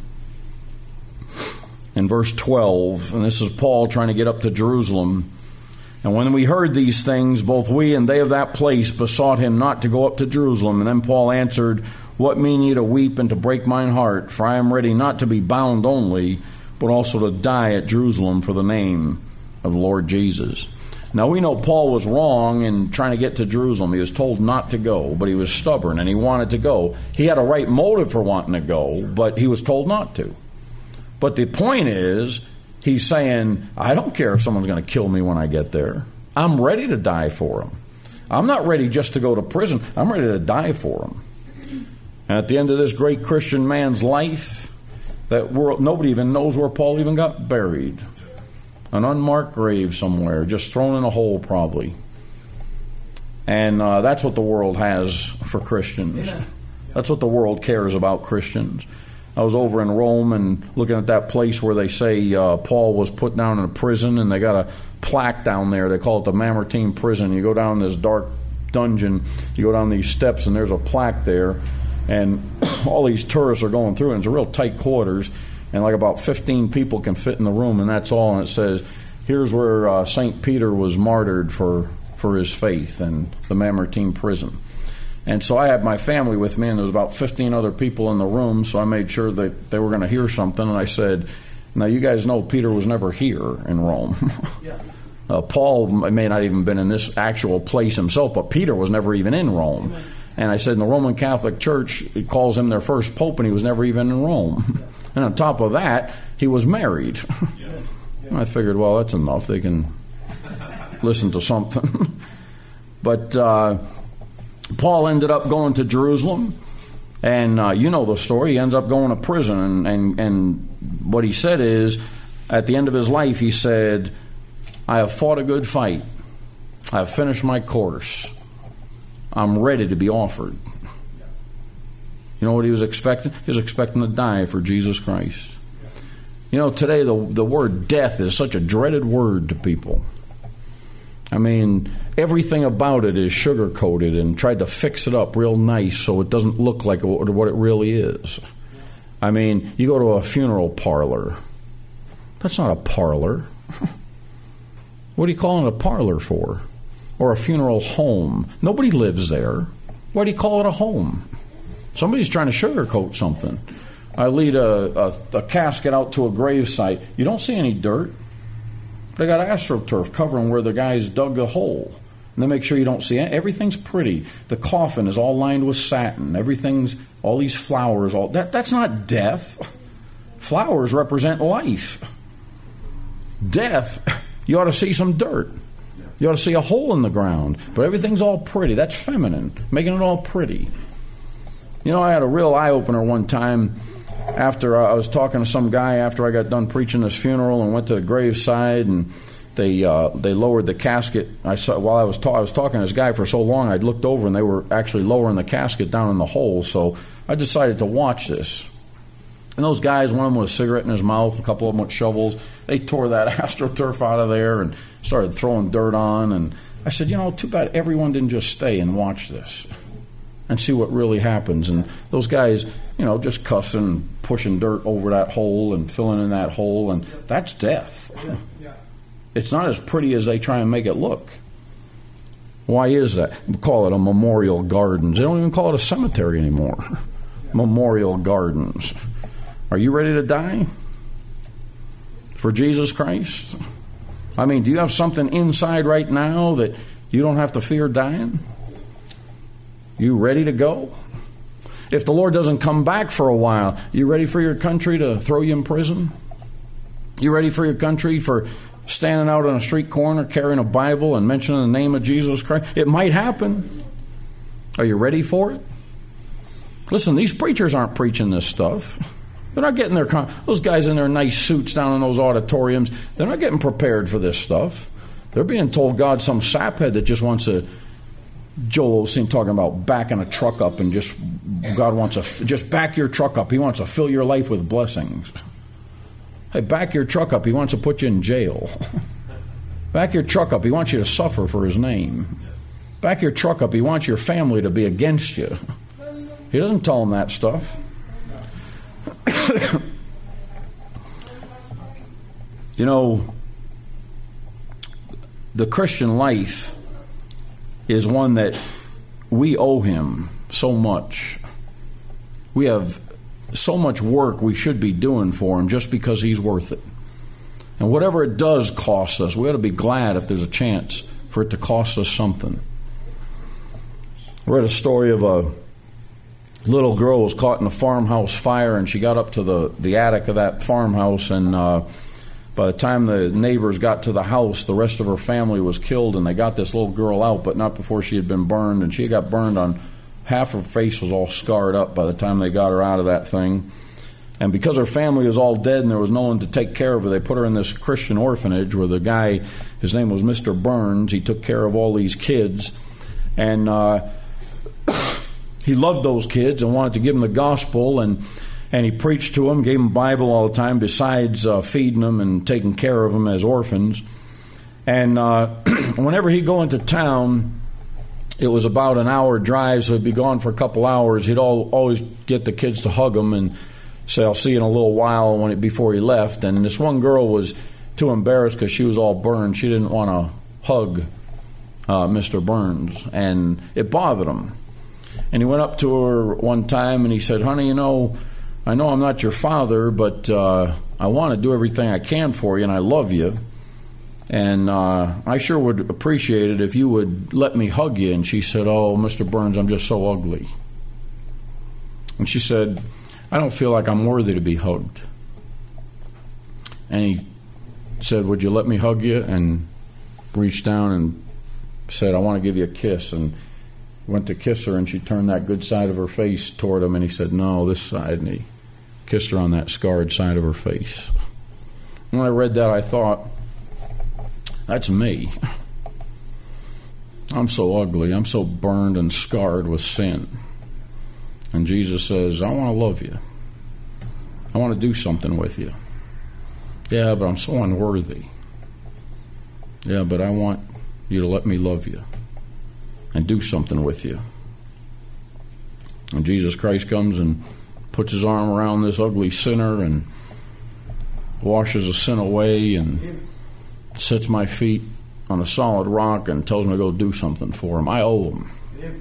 and verse twelve. And this is Paul trying to get up to Jerusalem. And when we heard these things, both we and they of that place besought him not to go up to Jerusalem. And then Paul answered, what mean ye to weep and to break mine heart? For I am ready not to be bound only, but also to die at Jerusalem for the name of the Lord Jesus. Now we know Paul was wrong in trying to get to Jerusalem. He was told not to go, but he was stubborn and he wanted to go. He had a right motive for wanting to go, but he was told not to. But the point is, he's saying, I don't care if someone's going to kill me when I get there. I'm ready to die for them. I'm not ready just to go to prison. I'm ready to die for them. And at the end of this great Christian man's life, that world, nobody even knows where Paul even got buried. An unmarked grave somewhere, just thrown in a hole probably. And uh, that's what the world has for Christians. Yeah. That's what the world cares about Christians. I was over in Rome and looking at that place where they say uh, Paul was put down in a prison, and they got a plaque down there. They call it the Mamertine prison. You go down this dark dungeon, you go down these steps, and there's a plaque there. And all these tourists are going through, and it's a real tight quarters. And like about fifteen people can fit in the room, and that's all. And it says, here's where uh, Saint Peter was martyred for, for his faith, in the Mamertine prison. And so I had my family with me, and there was about fifteen other people in the room, so I made sure that they were going to hear something. And I said, Now, you guys know Peter was never here in Rome. uh, Paul may not even been in this actual place himself, but Peter was never even in Rome. And I said, in the Roman Catholic Church, it calls him their first pope, and he was never even in Rome. And on top of that, he was married. I figured, well, that's enough. They can listen to something. But uh, Paul ended up going to Jerusalem, and uh, you know the story. He ends up going to prison, and, and, and what he said is, at the end of his life, he said, I have fought a good fight. I have finished my course. I'm ready to be offered. You know what he was expecting? He was expecting to die for Jesus Christ. You know, today the the word death is such a dreaded word to people. I mean, everything about it is sugar-coated and tried to fix it up real nice so it doesn't look like what it really is. I mean, you go to a funeral parlor. That's not a parlor. What are you calling it a parlor for? Or a funeral home. Nobody lives there. Why do you call it a home? Somebody's trying to sugarcoat something. I lead a, a, a casket out to a gravesite. You don't see any dirt. They got AstroTurf covering where the guys dug a hole. And they make sure you don't see it. Everything's pretty. The coffin is all lined with satin. Everything's, all these flowers. All that. That's not death. Flowers represent life. Death, you ought to see some dirt. You ought to see a hole in the ground. But everything's all pretty. That's feminine, making it all pretty. You know, I had a real eye-opener one time after I was talking to some guy after I got done preaching this funeral and went to the graveside, and they uh, they lowered the casket. I saw while I was ta- I was talking to this guy for so long, I'd looked over and they were actually lowering the casket down in the hole. So I decided to watch this. And those guys, one of them with a cigarette in his mouth, a couple of them with shovels, they tore that AstroTurf out of there and started throwing dirt on. And I said, you know, too bad everyone didn't just stay and watch this and see what really happens. And those guys, you know, just cussing, pushing dirt over that hole and filling in that hole, and that's death. It's not as pretty as they try and make it look. Why is that? We call it a memorial gardens. They don't even call it a cemetery anymore. Memorial gardens. Are you ready to die for Jesus Christ? I mean, do you have something inside right now that you don't have to fear dying? You ready to go? If the Lord doesn't come back for a while, you ready for your country to throw you in prison? You ready for your country for standing out on a street corner carrying a Bible and mentioning the name of Jesus Christ? It might happen. Are you ready for it? Listen, these preachers aren't preaching this stuff. They're not getting their, those guys in their nice suits down in those auditoriums, they're not getting prepared for this stuff. They're being told God's some saphead that just wants to, Joel Osteen talking about backing a truck up and just, God wants to, just back your truck up. He wants to fill your life with blessings. Hey, back your truck up. He wants to put you in jail. Back your truck up. He wants you to suffer for His name. Back your truck up. He wants your family to be against you. He doesn't tell them that stuff. You know, the Christian life is one that we owe Him so much. We have so much work we should be doing for Him just because He's worth it. And whatever it does cost us, we ought to be glad if there's a chance for it to cost us something. I read a story of a little girl who was caught in a farmhouse fire, and she got up to the, the attic of that farmhouse, and uh, by the time the neighbors got to the house, the rest of her family was killed, and they got this little girl out, but not before she had been burned, and she got burned on, half her face was all scarred up by the time they got her out of that thing. And because her family was all dead and there was no one to take care of her, they put her in this Christian orphanage where the guy, his name was Mister Burns, he took care of all these kids, and uh, he loved those kids and wanted to give them the gospel, and and he preached to them, gave them Bible all the time, besides uh, feeding them and taking care of them as orphans. And uh, whenever he'd go into town, it was about an hour drive, so he'd be gone for a couple hours. He'd all, always get the kids to hug him and say, I'll see you in a little while, when it, before he left. And this one girl was too embarrassed because she was all burned. She didn't want to hug uh, Mister Burns, and it bothered him. And he went up to her one time and he said, honey, you know, I know I'm not your father, but uh, I want to do everything I can for you, and I love you. And uh, I sure would appreciate it if you would let me hug you. And she said, oh, Mister Burns, I'm just so ugly. And she said, I don't feel like I'm worthy to be hugged. And he said, would you let me hug you? And reached down and said, I want to give you a kiss. And went to kiss her, and she turned that good side of her face toward him, and he said, no, this side. And he kissed her on that scarred side of her face. When I read that, I thought, that's me. I'm so ugly. I'm so burned and scarred with sin. And Jesus says, I want to love you. I want to do something with you. Yeah, but I'm so unworthy. Yeah, but I want you to let me love you and do something with you. And Jesus Christ comes and puts his arm around this ugly sinner and washes the sin away and sets my feet on a solid rock and tells me to go do something for him. I owe him.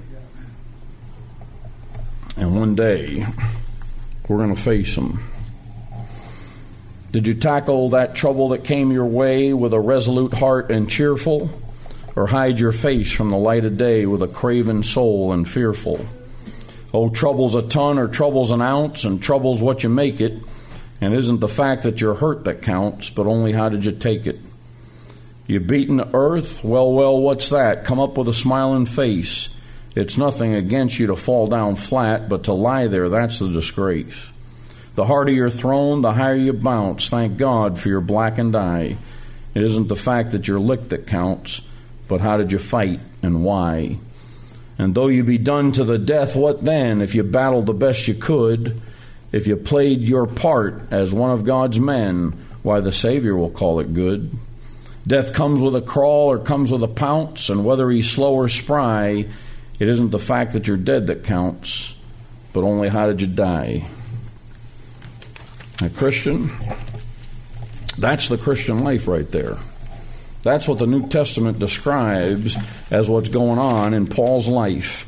And one day, we're going to face him. Did you tackle that trouble that came your way with a resolute heart and cheerful? Or hide your face from the light of day with a craven soul and fearful? Oh, trouble's a ton or trouble's an ounce, and trouble's what you make it. And it isn't the fact that you're hurt that counts, but only how did you take it? You beaten the earth? Well, well, what's that? Come up with a smiling face. It's nothing against you to fall down flat, but to lie there, that's the disgrace. The harder you're thrown, the higher you bounce. Thank God for your blackened eye. It isn't the fact that you're licked that counts, but how did you fight and why? And though you be done to the death, what then? If you battled the best you could, if you played your part as one of God's men, why, the Savior will call it good. Death comes with a crawl or comes with a pounce, and whether he's slow or spry, it isn't the fact that you're dead that counts, but only how did you die. Now, Christian, that's the Christian life right there. That's what the New Testament describes as what's going on in Paul's life.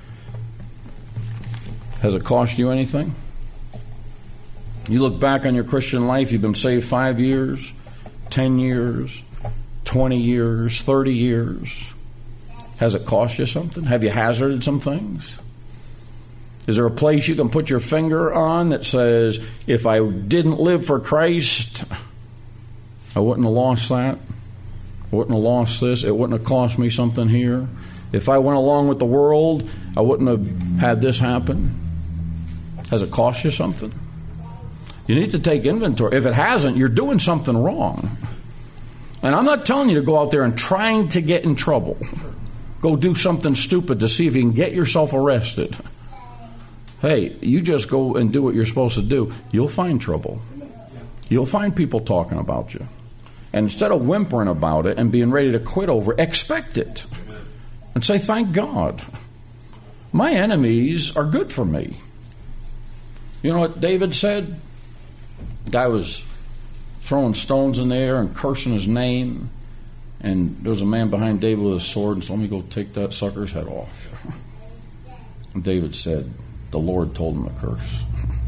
Has it cost you anything? You look back on your Christian life, you've been saved five years, ten years, twenty years, thirty years. Has it cost you something? Have you hazarded some things? Is there a place you can put your finger on that says, if I didn't live for Christ, I wouldn't have lost that? I wouldn't have lost this? It wouldn't have cost me something here? If I went along with the world, I wouldn't have had this happen? Has it cost you something? You need to take inventory. If it hasn't, you're doing something wrong. And I'm not telling you to go out there and trying to get in trouble. Go do something stupid to see if you can get yourself arrested. Hey, you just go and do what you're supposed to do. You'll find trouble. You'll find people talking about you. And instead of whimpering about it and being ready to quit over, expect it. And say, thank God. My enemies are good for me. You know what David said? The guy was throwing stones in the air and cursing his name. And there was a man behind David with a sword, and so let me go take that sucker's head off. And David said, the Lord told him to curse.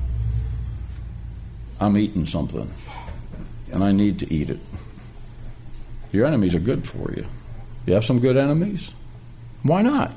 I'm eating something, and I need to eat it. Your enemies are good for you. You have some good enemies? Why not?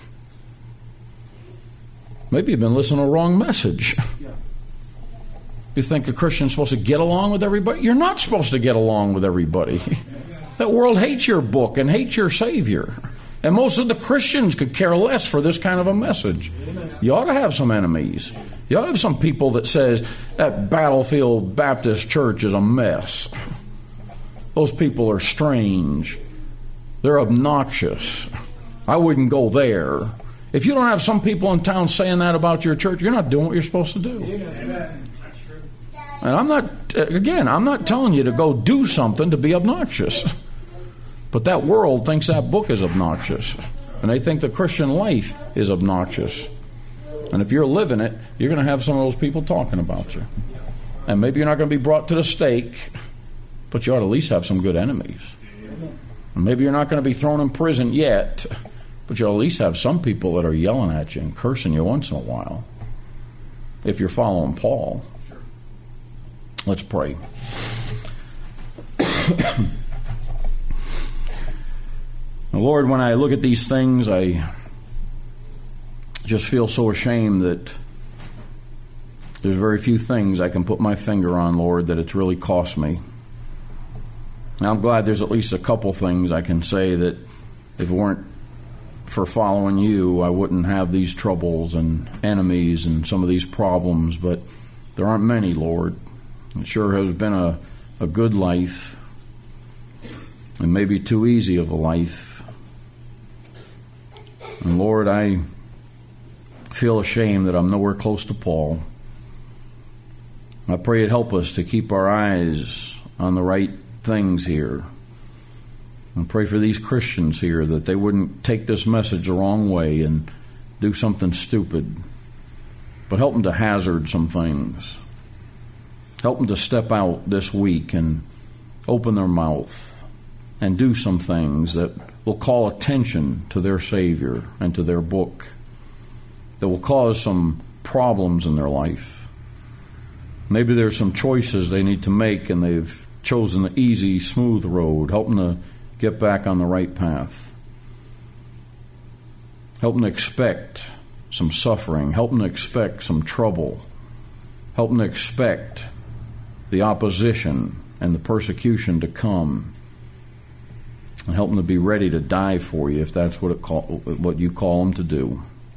Maybe you've been listening to a wrong message. You think a Christian's supposed to get along with everybody? You're not supposed to get along with everybody. That world hates your book and hates your Savior. And most of the Christians could care less for this kind of a message. You ought to have some enemies. You ought to have some people that says that Battlefield Baptist Church is a mess. Those people are strange. They're obnoxious. I wouldn't go there. If you don't have some people in town saying that about your church, you're not doing what you're supposed to do. Amen. That's true. And I'm not, again, I'm not telling you to go do something to be obnoxious. But that world thinks that book is obnoxious. And they think the Christian life is obnoxious. And if you're living it, you're going to have some of those people talking about you. And maybe you're not going to be brought to the stake, but you ought to at least have some good enemies. And maybe you're not going to be thrown in prison yet, but you'll at least have some people that are yelling at you and cursing you once in a while, if you're following Paul. Let's pray. Lord, when I look at these things, I just feel so ashamed that there's very few things I can put my finger on, Lord, that it's really cost me. Now, I'm glad there's at least a couple things I can say that if it weren't for following you, I wouldn't have these troubles and enemies and some of these problems, but there aren't many, Lord. It sure has been a, a good life, and maybe too easy of a life. And Lord, I feel ashamed that I'm nowhere close to Paul. I pray it help us to keep our eyes on the right things here. And pray for these Christians here that they wouldn't take this message the wrong way and do something stupid. But help them to hazard some things. Help them to step out this week and open their mouth and do some things that will call attention to their Savior and to their book, that will cause some problems in their life. Maybe there's some choices they need to make and they've chosen the easy, smooth road. Help them to get back on the right path. Help them to expect some suffering. Help them to expect some trouble. Help them to expect the opposition and the persecution to come. And help them to be ready to die for you if that's what it call, what you call them to do.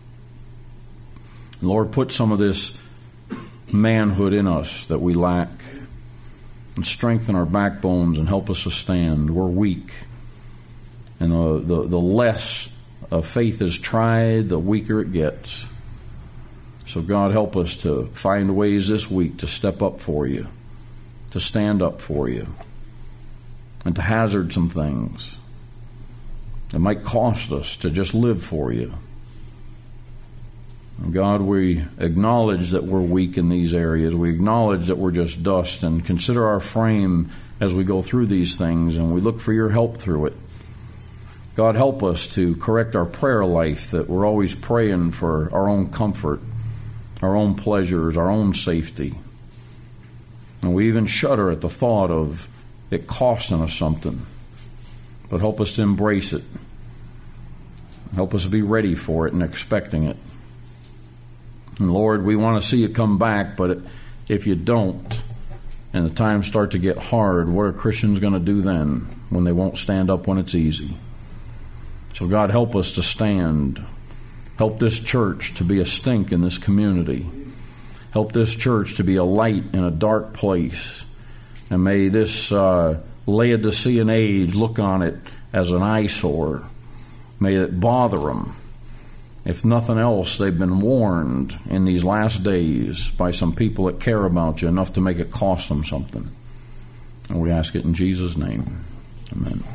Lord, put some of this manhood in us that we lack and strengthen our backbones and help us to stand. We're weak. And the, the, the less uh, faith is tried, the weaker it gets. So God, help us to find ways this week to step up for you, to stand up for you, and to hazard some things. It might cost us to just live for you. And God, we acknowledge that we're weak in these areas. We acknowledge that we're just dust, and consider our frame as we go through these things, and we look for your help through it. God, help us to correct our prayer life, that we're always praying for our own comfort, our own pleasures, our own safety. And we even shudder at the thought of it costing us something. But help us to embrace it. Help us to be ready for it and expecting it. And Lord, we want to see you come back, but if you don't, and the times start to get hard, what are Christians going to do then when they won't stand up when it's easy? So God, help us to stand. Help this church to be a stink in this community. Help this church to be a light in a dark place. And may this uh, Laodicean age look on it as an eyesore. May it bother them. If nothing else, they've been warned in these last days by some people that care about you enough to make it cost them something. And we ask it in Jesus' name. Amen.